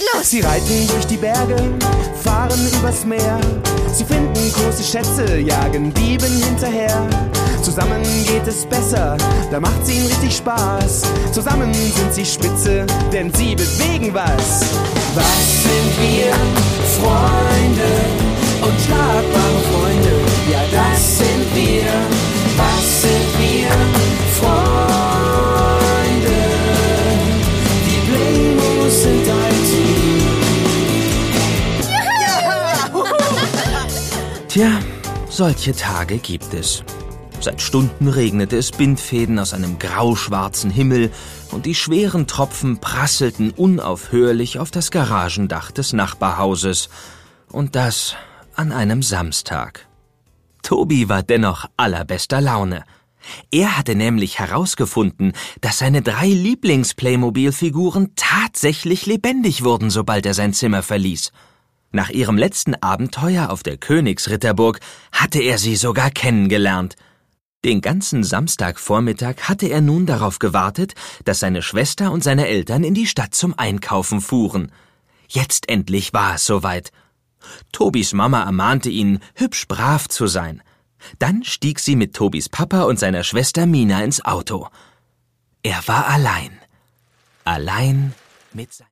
los! Sie reiten durch die Berge, fahren übers Meer. Sie finden große Schätze, jagen Dieben hinterher. Zusammen geht es besser, da macht's ihnen richtig Spaß. Zusammen sind sie spitze, denn sie bewegen was. Was sind wir? Freunde unschlagbare Freunde. Ja, das sind wir. Was sind wir? Freunde. Die Playmos sind ein Team. Tja, solche Tage gibt es. Seit Stunden regnete es Bindfäden aus einem grauschwarzen Himmel und die schweren Tropfen prasselten unaufhörlich auf das Garagendach des Nachbarhauses. Und das an einem Samstag. Tobi war dennoch allerbester Laune. Er hatte nämlich herausgefunden, dass seine 3 Lieblings-Playmobil-Figuren tatsächlich lebendig wurden, sobald er sein Zimmer verließ. Nach ihrem letzten Abenteuer auf der Königsritterburg hatte er sie sogar kennengelernt. Den ganzen Samstagvormittag hatte er nun darauf gewartet, dass seine Schwester und seine Eltern in die Stadt zum Einkaufen fuhren. Jetzt endlich war es soweit. Tobis Mama ermahnte ihn, hübsch brav zu sein. Dann stieg sie mit Tobis Papa und seiner Schwester Mina ins Auto. Er war allein. Allein mit